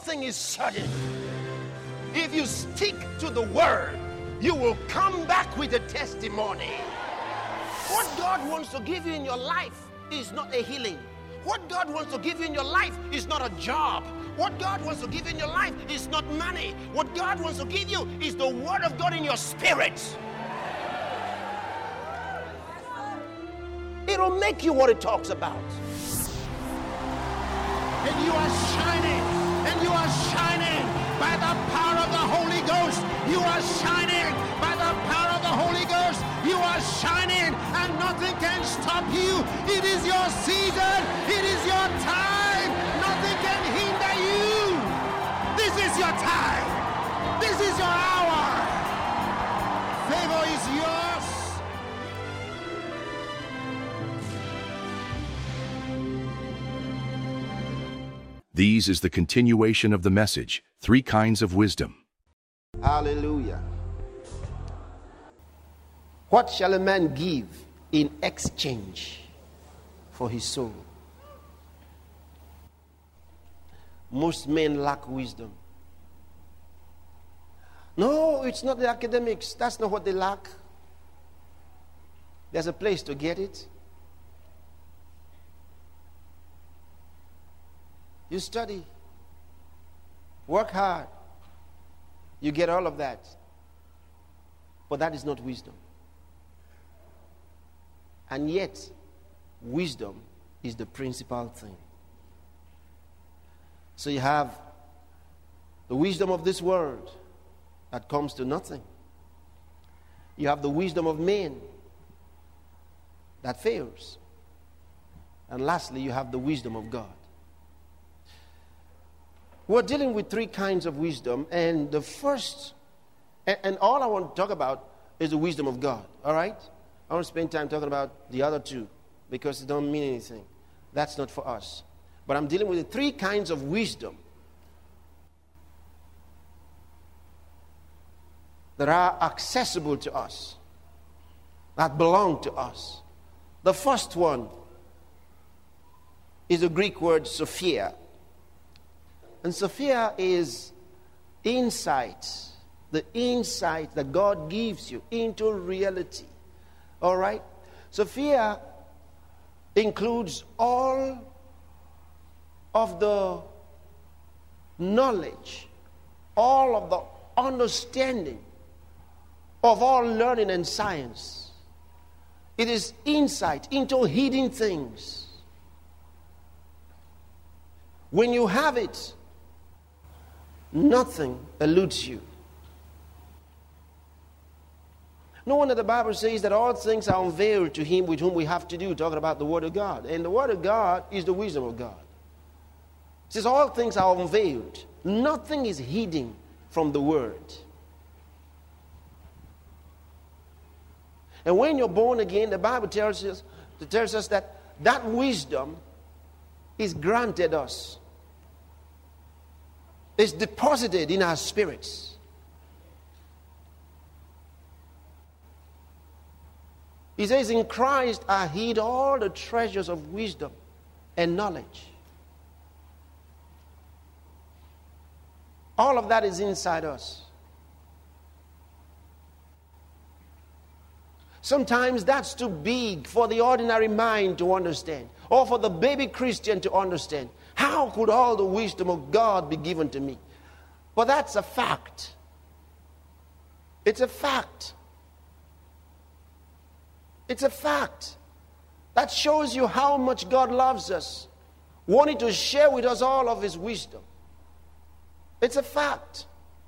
thing is certain. If you stick to the word, you will come back with a testimony. What God wants to give you in your life is not a healing. What God wants to give you in your life is not a job. What God wants to give you in your life is not money. What God wants to give you is the word of God in your spirit. It'll make you what it talks about. And you are shining. And you are shining by the power of the Holy Ghost. You are shining by the power of the Holy Ghost. You are shining and nothing can stop you. It is your season. It is your time. Nothing can hinder you. This is your time. This is your hour. Favor is yours. These is the continuation of the message, 3 kinds of wisdom. Hallelujah. What shall a man give in exchange for his soul? Most men lack wisdom. No, it's not the academics. That's not what they lack. There's a place to get it. You study. Work hard. You get all of that. But that is not wisdom. And yet, wisdom is the principal thing. So you have the wisdom of this world that comes to nothing. You have the wisdom of men that fails. And lastly, you have the wisdom of God. We're dealing with 3 kinds of wisdom, and the first, and all I want to talk about is the wisdom of God, all right? I want to spend time talking about the other 2 because it don't mean anything. That's not for us. But I'm dealing with the 3 kinds of wisdom that are accessible to us, that belong to us. The first one is the Greek word Sophia. And Sophia is insight, the insight that God gives you into reality. All right? Sophia includes all of the knowledge, all of the understanding of all learning and science. It is insight into hidden things. When you have it, nothing eludes you. No wonder the Bible says that all things are unveiled to him with whom we have to do, talking about the Word of God. And the Word of God is the wisdom of God. It says all things are unveiled. Nothing is hidden from the Word. And when you're born again, the Bible tells us that wisdom is granted us. It's deposited in our spirits. He says, in Christ I hid all the treasures of wisdom and knowledge. All of that is inside us. Sometimes that's too big for the ordinary mind to understand, or for the baby Christian to understand. How could all the wisdom of God be given to me? But that's a fact. It's a fact. It's a fact. That shows you how much God loves us, wanting to share with us all of His wisdom. It's a fact.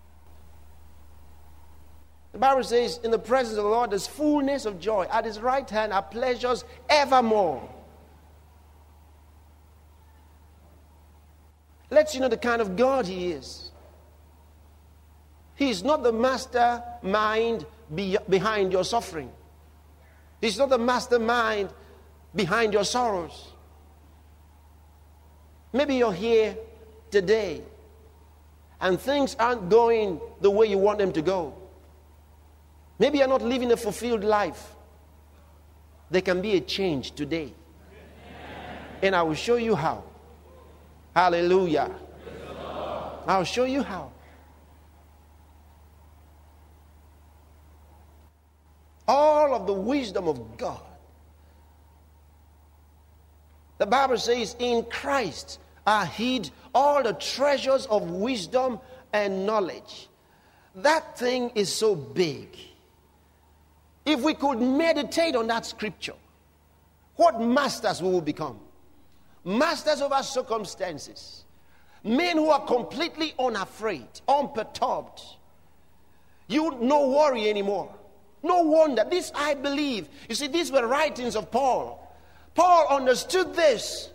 The Bible says, in the presence of the Lord, there's fullness of joy. At His right hand are pleasures evermore. Lets you know the kind of God He is. He is not the mastermind behind your suffering. He's not the mastermind behind your sorrows. Maybe you're here today and things aren't going the way you want them to go. Maybe you're not living a fulfilled life. There can be a change today. And I will show you how. Hallelujah. I'll show you how. All of the wisdom of God. The Bible says, in Christ are hid all the treasures of wisdom and knowledge. That thing is so big. If we could meditate on that scripture, what masters we will become. Masters of our circumstances. Men who are completely unafraid, unperturbed. You no worry anymore. No wonder. This I believe. You see, these were writings of Paul. Paul understood this.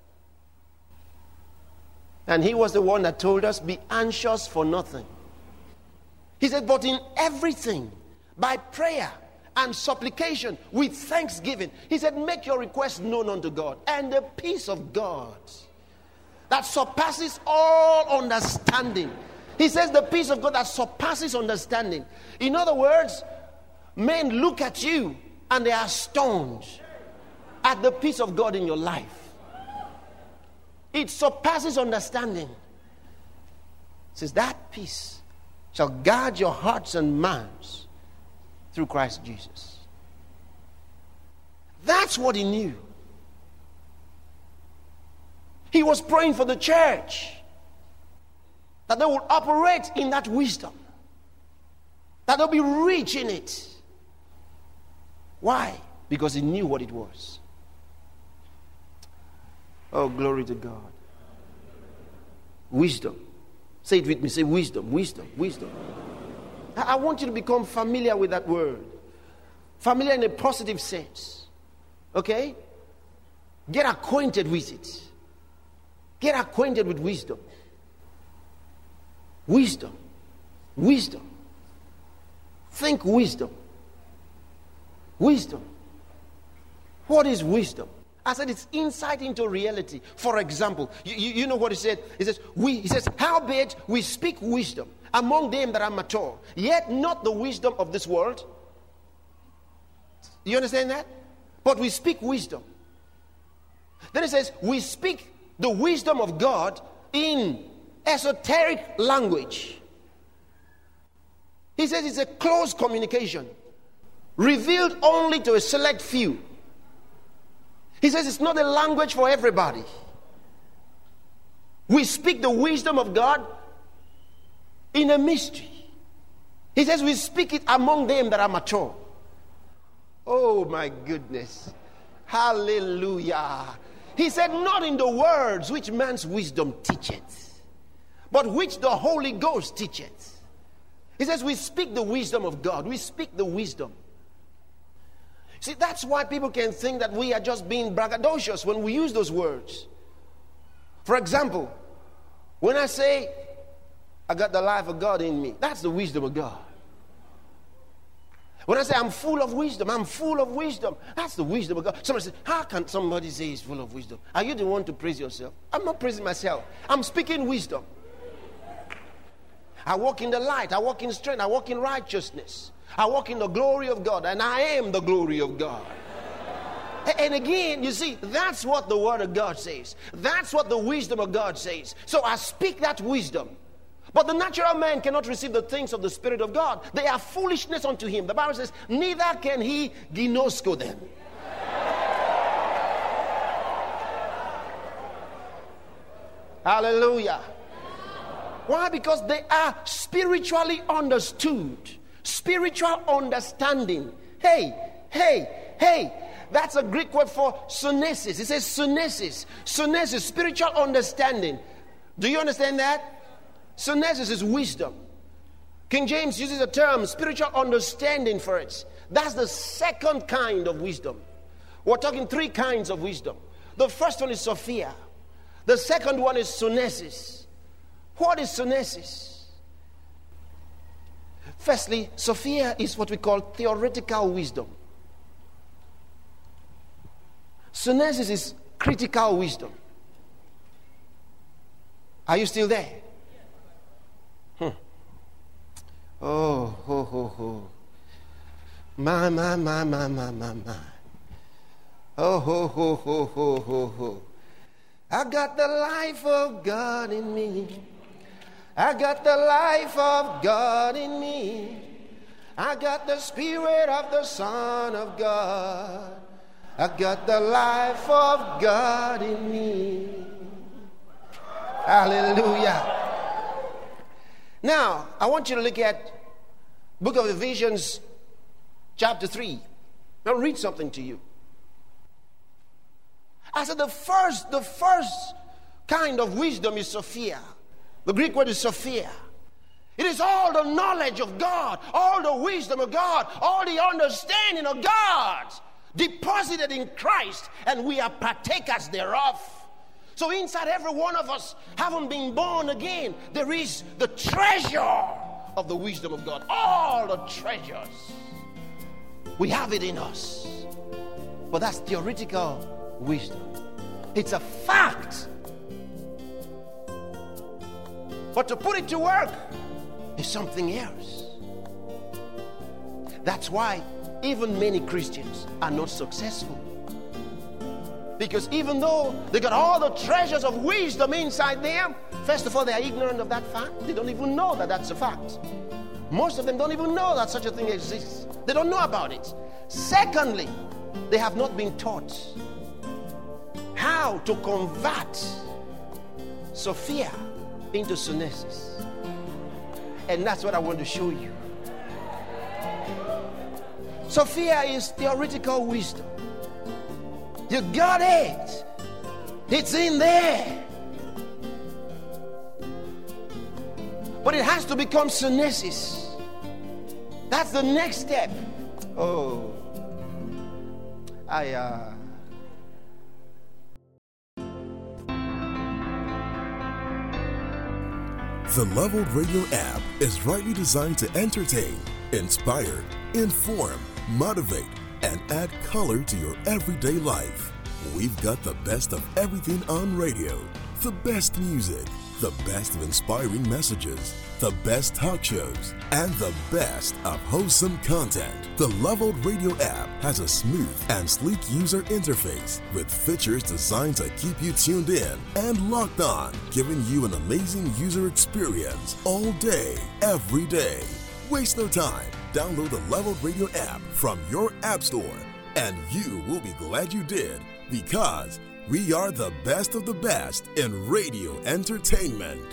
And he was the one that told us, be anxious for nothing. He said, but in everything, by prayer and supplication, with thanksgiving. He said, make your requests known unto God. And the peace of God that surpasses all understanding. He says the peace of God that surpasses understanding. In other words, men look at you and they are stunned at the peace of God in your life. It surpasses understanding. It says that peace shall guard your hearts and minds through Christ Jesus. That's what he knew. He was praying for the church, that they would operate in that wisdom, that they'll be rich in it. Why? Because he knew what it was. Oh, glory to God. Wisdom. Say it with me. Say wisdom, wisdom, wisdom. I want you to become familiar with that word. Familiar in a positive sense. Okay? Get acquainted with it. Get acquainted with wisdom. Wisdom. Wisdom. Think wisdom. Wisdom. What is wisdom? I said it's insight into reality. For example, you know what he said? He says, howbeit we speak wisdom among them that are mature, yet not the wisdom of this world. You understand that? But we speak wisdom. Then he says, we speak the wisdom of God in esoteric language. He says it's a close communication, revealed only to a select few. He says it's not a language for everybody. We speak the wisdom of God in a mystery. He says we speak it among them that are mature. Oh my goodness. Hallelujah. He said, not in the words which man's wisdom teacheth, but which the Holy Ghost teacheth. He says we speak the wisdom of God. We speak the wisdom. See, that's why people can think that we are just being braggadocious when we use those words. For example, when I say, I got the life of God in me, that's the wisdom of God. When I say I'm full of wisdom, that's the wisdom of God. Somebody says, how can somebody say he's full of wisdom? Are you the one to praise yourself? I'm not praising myself. I'm speaking wisdom. I walk in the light. I walk in strength. I walk in righteousness. I walk in the glory of God, and I am the glory of God. And again, you see, that's what the word of God says. That's what the wisdom of God says. So I speak that wisdom. But the natural man cannot receive the things of the Spirit of God. They are foolishness unto him. The Bible says, neither can he ginosko them. Hallelujah. Why? Because they are spiritually understood. Spiritual understanding. Hey. That's a Greek word for sunesis. It says sunesis. Sunesis, spiritual understanding. Do you understand that? Sunesis is wisdom. King James uses the term spiritual understanding for it. That's the second kind of wisdom. We're talking three kinds of wisdom. The first one is Sophia. The second one is sunesis. What is sunesis? Firstly, Sophia is what we call theoretical wisdom. Sunesis is critical wisdom. Are you still there? Oh. My. Oh. I got the life of God in me. I got the life of God in me. I got the Spirit of the Son of God. I got the life of God in me. Hallelujah. Now, I want you to look at Book of Ephesians, chapter 3. I'll read something to you. I said the first kind of wisdom is Sophia. The Greek word is Sophia. It is all the knowledge of God, all the wisdom of God, all the understanding of God deposited in Christ, and we are partakers thereof. So inside every one of us, having been born again, there is the treasure of the wisdom of God. All the treasures. We have it in us. But that's theoretical wisdom. It's a fact. But to put it to work is something else. That's why even many Christians are not successful. Because even though they got all the treasures of wisdom inside them, first of all, they are ignorant of that fact. They don't even know that that's a fact. Most of them don't even know that such a thing exists. They don't know about it. Secondly, they have not been taught how to convert Sophia into Sunesis. And that's what I want to show you. Sophia is theoretical wisdom. You got it. It's in there. But it has to become Sunesis. That's the next step. Oh. The Leveled Radio app is rightly designed to entertain, inspire, inform, motivate, and add color to your everyday life. We've got the best of everything on radio, the best music, the best of inspiring messages, the best talk shows, and the best of wholesome content. The Leveled Radio app has a smooth and sleek user interface with features designed to keep you tuned in and locked on, giving you an amazing user experience all day, every day. Waste no time. Download the Leveled Radio app from your app store, and you will be glad you did, because we are the best of the best in radio entertainment.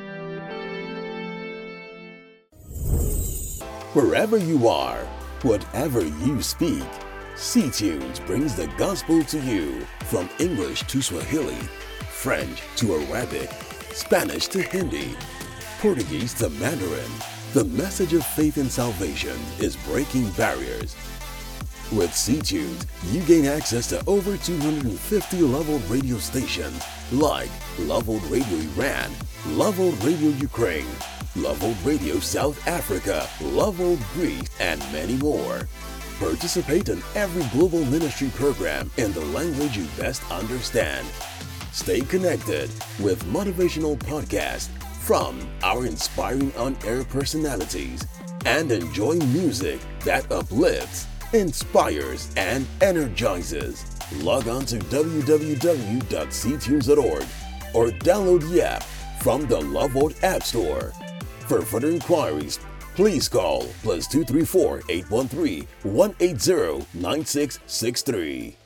Wherever you are, whatever you speak, C-Tunes brings the gospel to you from English to Swahili, French to Arabic, Spanish to Hindi, Portuguese to Mandarin. The message of faith and salvation is breaking barriers. With C-Tunes, you gain access to over 250 Leveled radio stations like Leveled Radio Iran, Leveled Radio Ukraine, Leveled Radio South Africa, Leveled Greece, and many more. Participate in every global ministry program in the language you best understand. Stay connected with motivational podcasts from our inspiring on-air personalities, and enjoy music that uplifts, inspires, and energizes. Log on to www.ctunes.org or download the app from the Leveled App Store. For further inquiries, please call +234 813 180 9663.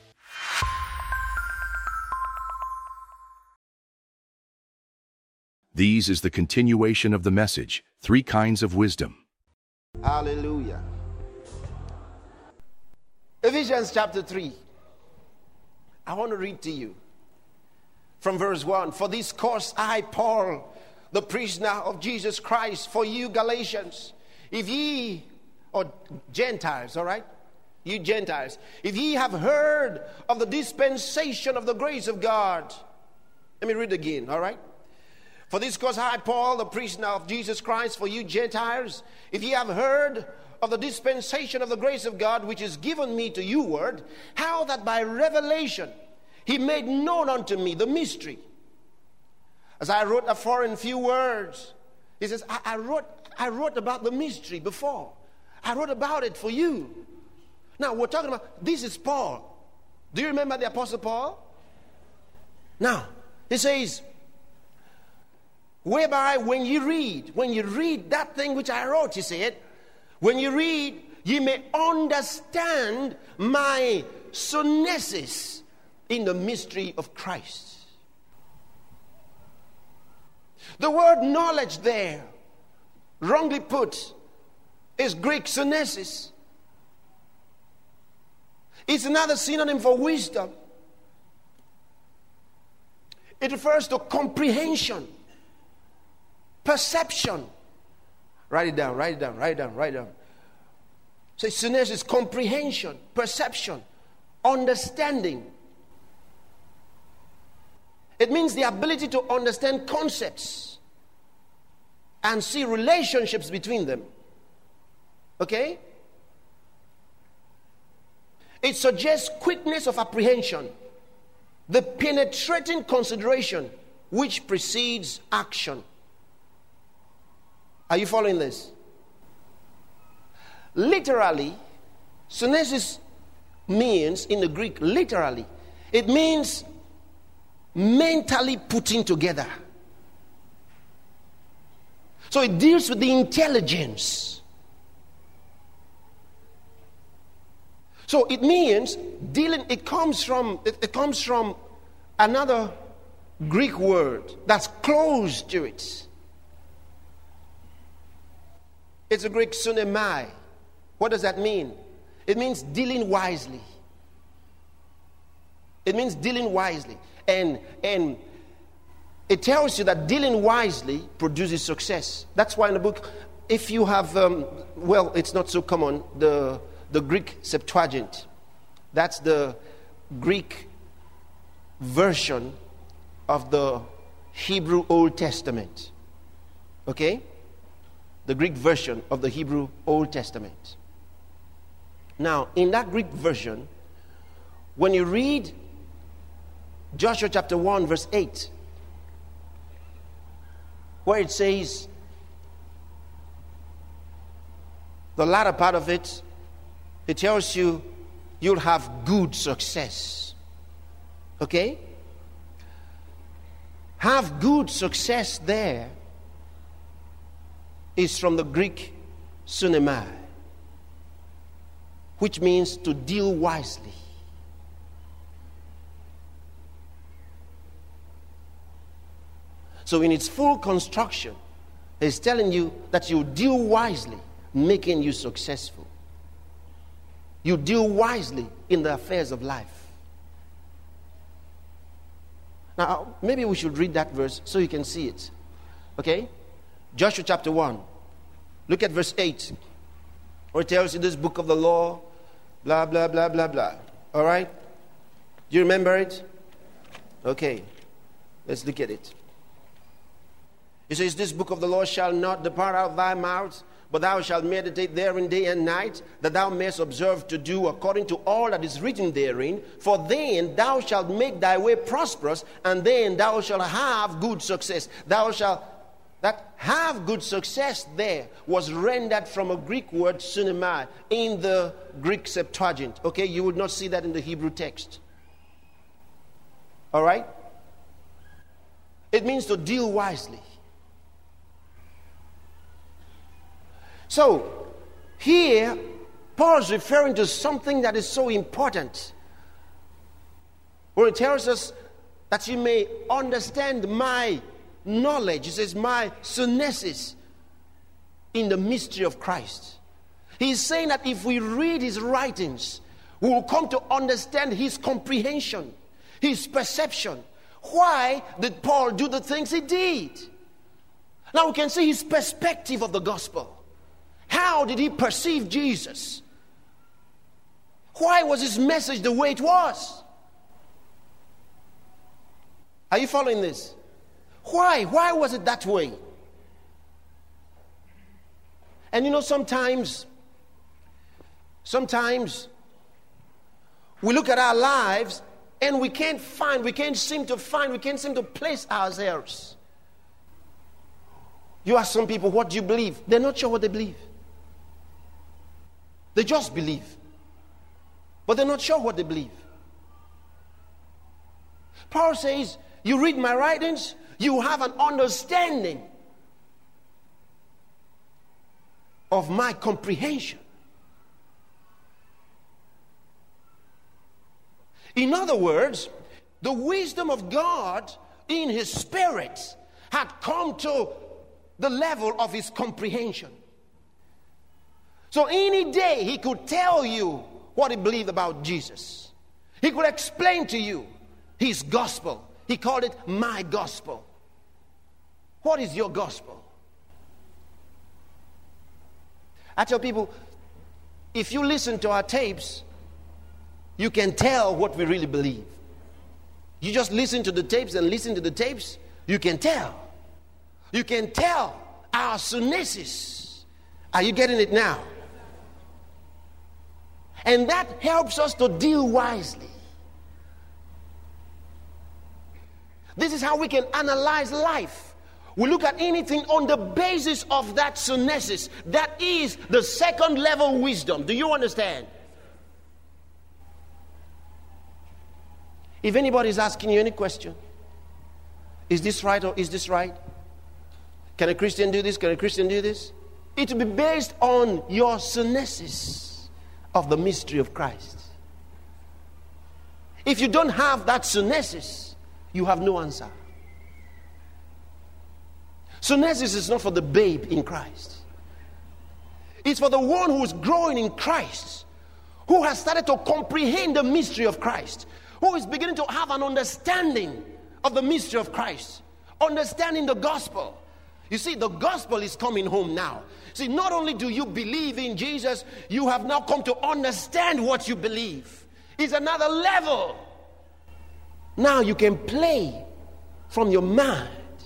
These is the continuation of the message, 3 kinds of wisdom. Hallelujah. Ephesians chapter 3. I want to read to you from verse 1. For this cause I, Paul, the prisoner of Jesus Christ, for you Galatians, if ye, or Gentiles, all right? You Gentiles, if ye have heard of the dispensation of the grace of God. Let me read again, all right? For this cause I, Paul, the prisoner of Jesus Christ, for you Gentiles, if ye have heard of the dispensation of the grace of God, which is given me to you word, how that by revelation he made known unto me the mystery. As I wrote afore in few words, he says, I wrote about the mystery before. I wrote about it for you. Now we're talking about, this is Paul. Do you remember the Apostle Paul? Now, he says, Whereby when you read that thing which I wrote, he said, when you read, ye may understand my sunesis in the mystery of Christ. The word knowledge there, wrongly put, is Greek sunesis. It's another synonym for wisdom. It refers to comprehension, perception. Write it down, write it down, write it down, write it down. So sunesis is comprehension, perception, understanding. It means the ability to understand concepts and see relationships between them. Okay? It suggests quickness of apprehension, the penetrating consideration which precedes action. Are you following this? Literally, sunesis means, in the Greek, literally, it means mentally putting together. So it deals with the intelligence. So it means dealing, it comes from another Greek word that's close to it. It's a Greek sunemai. What does that mean? It means dealing wisely. It means dealing wisely. And it tells you that dealing wisely produces success. That's why in the book, if you have, it's not so common, the Greek Septuagint, that's the Greek version of the Hebrew Old Testament. Okay? The Greek version of the Hebrew Old Testament. Now, in that Greek version, when you read Joshua chapter 1 verse 8, where it says, the latter part of it, it tells you you'll have good success. Okay? Have good success there is from the Greek sunemai, which means to deal wisely. So in its full construction, it's telling you that you deal wisely, making you successful. You deal wisely in the affairs of life. Now, maybe we should read that verse so you can see it. Okay? Joshua chapter 1. Look at verse 8. Where it tells you this book of the law, blah, blah, blah, blah, blah. All right? Do you remember it? Okay. Let's look at it. It says, this book of the law shall not depart out of thy mouth, but thou shalt meditate therein day and night, that thou mayest observe to do according to all that is written therein. For then thou shalt make thy way prosperous, and then thou shalt have good success. That have good success there was rendered from a Greek word sunemai in the Greek Septuagint. Okay, you would not see that in the Hebrew text. All right? It means to deal wisely. So, here, Paul is referring to something that is so important, where it tells us that you may understand my knowledge. It says, my sunesis in the mystery of Christ. He's saying that if we read his writings, we will come to understand his comprehension, his perception. Why did Paul do the things he did? Now we can see his perspective of the gospel. How did he perceive Jesus? Why was his message the way it was? Are you following this? Why? Why was it that way? And you know, sometimes we look at our lives and we can't seem to place ourselves. You ask some people, what do you believe? They're not sure what they believe. They just believe. But they're not sure what they believe. Paul says, you read my writings, you have an understanding of my comprehension. In other words, the wisdom of God in his spirit had come to the level of his comprehension. So any day he could tell you what he believed about Jesus. He could explain to you his gospel. He called it my gospel. What is your gospel? I tell people, if you listen to our tapes, you can tell what we really believe. You just listen to the tapes and listen to the tapes, you can tell. You can tell our synesis. Are you getting it now? And that helps us to deal wisely. This is how we can analyze life. We look at anything on the basis of that synesis. That is the second level wisdom. Do you understand? If anybody is asking you any question, is this right or is this right? Can a Christian do this? Can a Christian do this? It will be based on your synesis of the mystery of Christ. If you don't have that synesis, you have no answer. Synesis is not for the babe in Christ. It's for the one who is growing in Christ, who has started to comprehend the mystery of Christ, who is beginning to have an understanding of the mystery of Christ, understanding the gospel. You see, the gospel is coming home now. See, not only do you believe in Jesus, you have now come to understand what you believe. It's another level. Now you can play from your mind.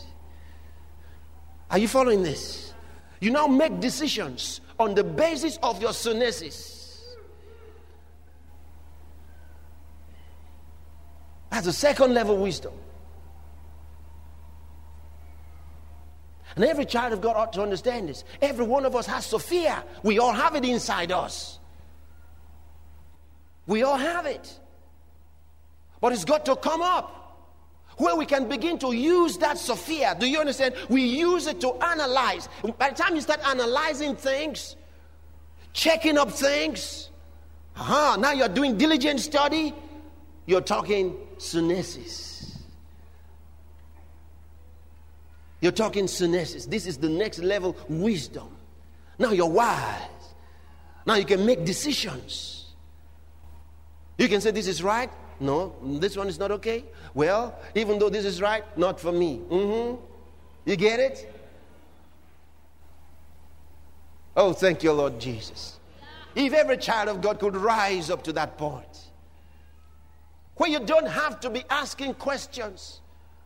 Are you following this? You now make decisions on the basis of your synesis. That's a second level wisdom. And every child of God ought to understand this. Every one of us has Sophia. We all have it inside us. We all have it. But it's got to come up where we can begin to use that Sophia. Do you understand? We use it to analyze. By the time you start analyzing things, checking up things, now you're doing diligent study, you're talking synesis. You're talking synesis. This is the next level wisdom. Now you're wise. Now you can make decisions. You can say this is right. No, this one is not okay. Well, even though this is right, not for me. You get it? Oh, thank you, Lord Jesus. If every child of God could rise up to that point, where you don't have to be asking questions,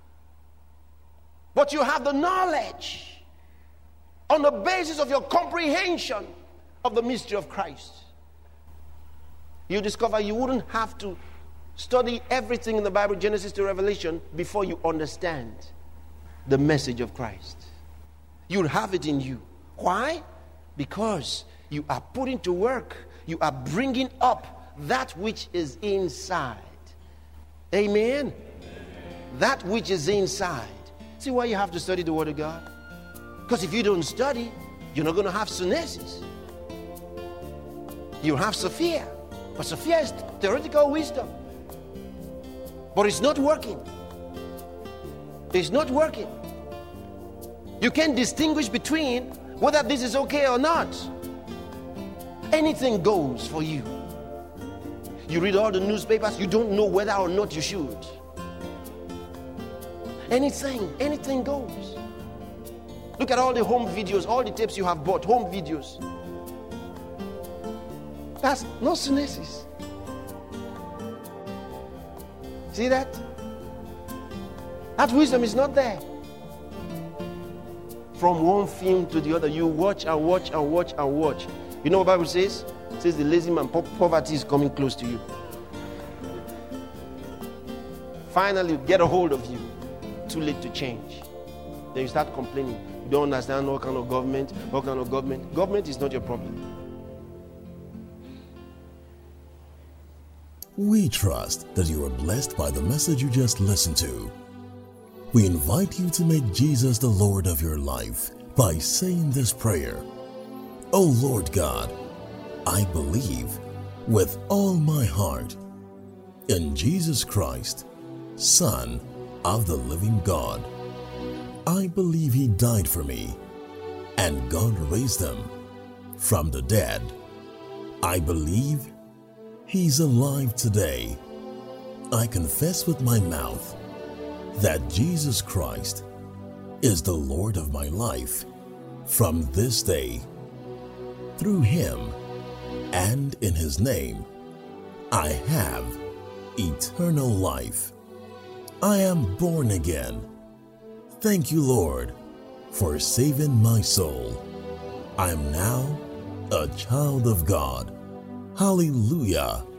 but you have the knowledge on the basis of your comprehension of the mystery of Christ, you discover you wouldn't have to study everything in the Bible, Genesis to Revelation, before you understand the message of Christ. You'll have it in you. Why? Because you are putting to work, you are bringing up that which is inside. Amen? That which is inside. See why you have to study the Word of God? Because if you don't study, you're not going to have synesis. You'll have Sophia. But Sophia is theoretical wisdom. But it's not working. It's not working. You can't distinguish between whether this is okay or not. Anything goes for you. You read all the newspapers, you don't know whether or not you should. Anything goes. Look at all the home videos, all the tapes you have bought, home videos. That's no synesis. See that? That wisdom is not there. From one film to the other, you watch and watch and watch and watch. You know what the Bible says? It says the lazy man, poverty is coming close to you. Finally, get a hold of you. Too late to change. Then you start complaining. You don't understand what kind of government. Government is not your problem. We trust that you are blessed by the message you just listened to. We invite you to make Jesus the Lord of your life by saying this prayer. O Lord God, I believe with all my heart in Jesus Christ, Son of the living God. I believe He died for me and God raised Him from the dead. I believe He's alive today. I confess with my mouth that Jesus Christ is the Lord of my life from this day. Through Him and in His name, I have eternal life. I am born again. Thank you, Lord, for saving my soul. I am now a child of God. Hallelujah.